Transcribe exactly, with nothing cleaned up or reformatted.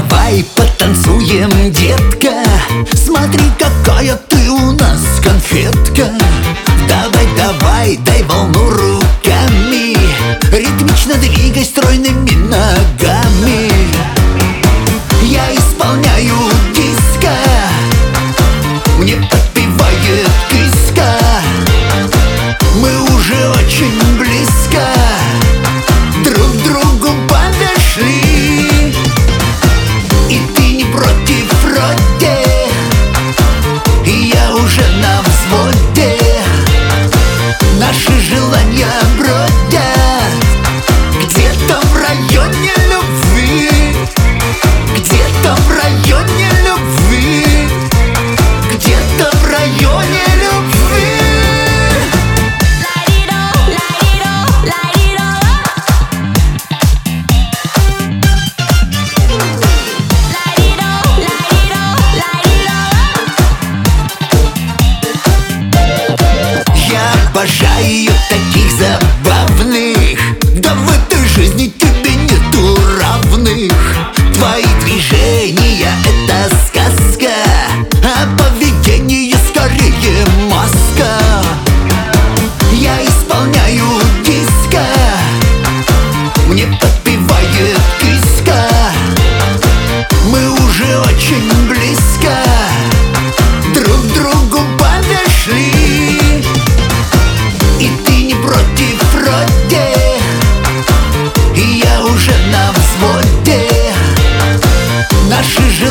давай потанцуем, детка. Смотри, какая ты у нас конфетка. Давай, давай, дай волну руками, ритмично двигай стройными ногами. Я исполняю диско, мне подпевает киска. Мы уже очень близко друг к другу подошли. И ты не против вроде, и я уже на взводе. Наши желания бродят где-то в районе любви, где-то в районе любви, где-то в районе любви. Я обожаю таких забавных, да в этой жизни тебе нету равных. Твои движения — это сказка, а поведение скорее маска. Я исполняю диско, мне подпевает киска. Мы уже очень близко друг к другу подошли. И ты не против вроде, и я уже на взводе. Наши желания